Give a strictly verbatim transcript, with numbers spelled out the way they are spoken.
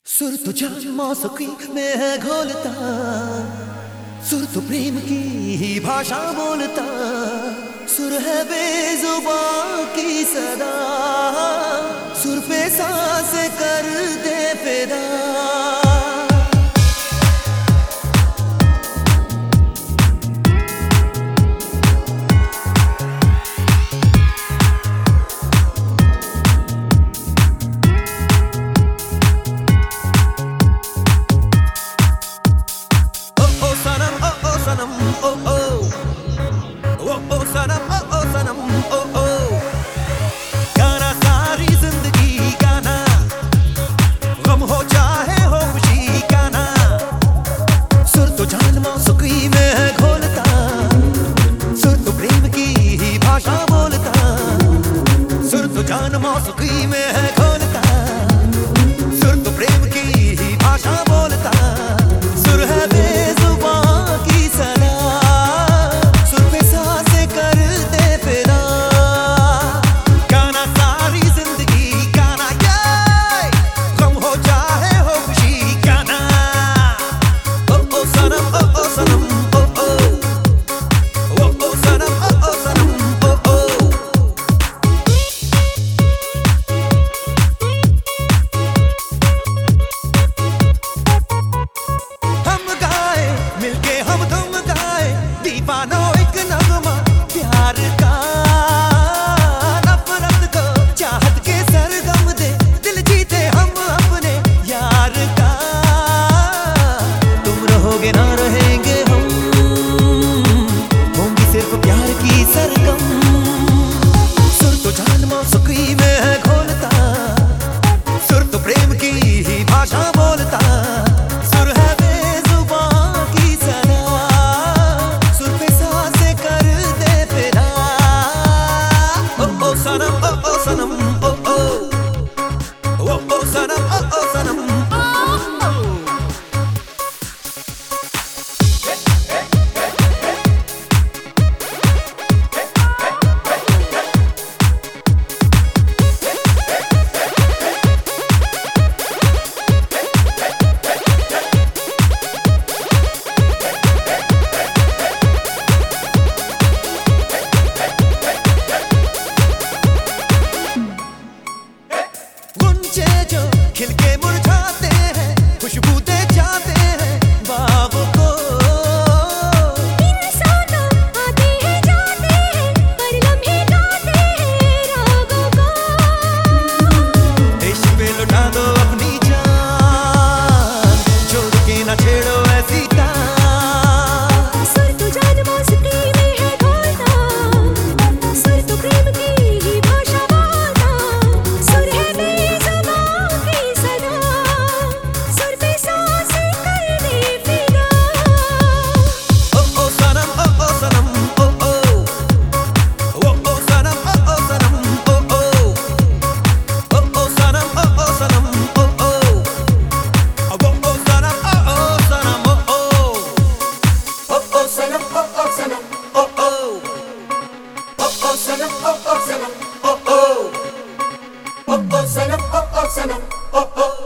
सुर तो जान मौसकी में है घोलता, सुर तो प्रेम की ही भाषा बोलता, सुर है बेजुबां की सदा, सुर पे सांस कर दे फिदा। जान मौसकी में है घोलता, सुर तो प्रेम की ही भाषा बोलता, सुर है बेजुबां की सदा, सुर पे सांसें कर दे फिदा। गाना सारी जिंदगी गाना, ये गम हो चाहे हो खुशी गाना। ओ ओ सनम ओ ओ सनम ओ ओ ओ ओ सनम ओ ओ सनम ओ ओ। मिलके हम तुम गाए दीवानो एक नगमा प्यार का, नफरत को चाहत के सरगम दे, दिल जीते हम अपने यार का। तुम रहोगे ना रहेंगे हम, होंगी सिर्फ प्यार की सरगम। सुर तो जान मौसकी में है घोलता, सुर तो प्रेम की ही भाषा बोलता, सुर है Sanam, oh oh sanam, oh oh, oh oh sanam, oh oh sanam, oh oh. जो खिलके मुरझाते हैं, खुशबू दे जाते हैं बागों को। इंसानों आते हैं जाते हैं, पर लम्हे गाते हैं रागों को। देश पे लुटा दो अपनी जान, छोड़ के ना छेड़ो ऐसी तान। सुर तो जान मौसकी में है घोलता, सुर तो प्रेम की ही भाषा बोलता, सुर है Sanam, oh oh, sanam, oh oh, sanam, oh oh.